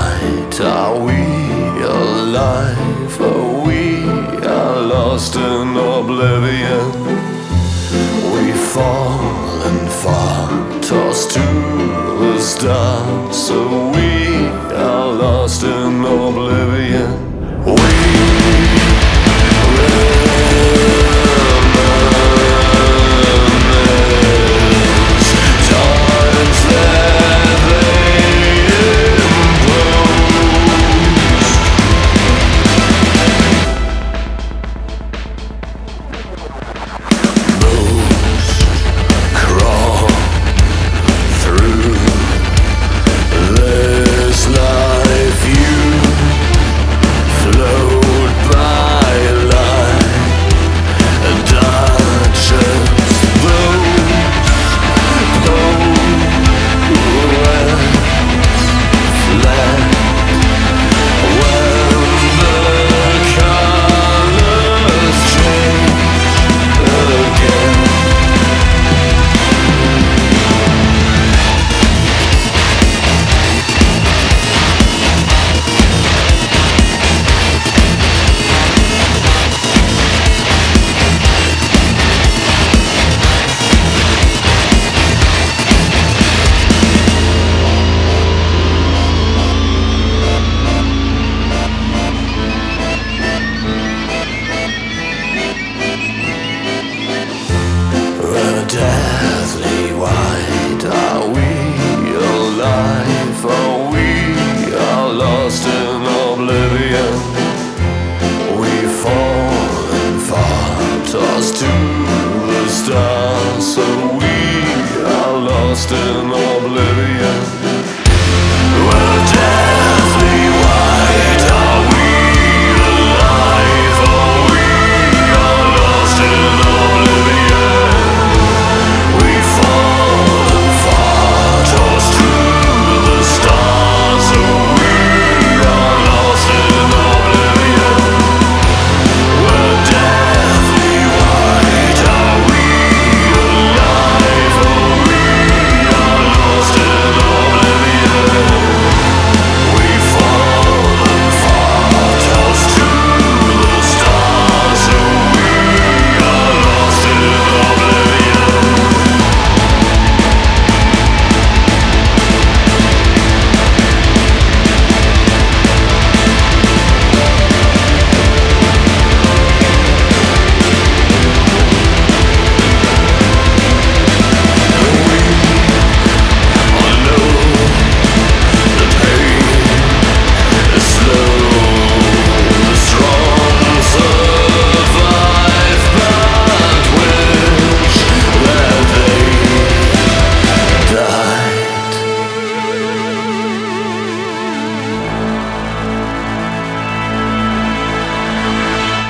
white? Are we alive? Are we are lost in oblivion? We fall and far, tossed to the stars. So we are lost in oblivion. We deathly white, are we alive? Are we are lost in oblivion? We fall and far, tossed to the stars. So we are lost in oblivion.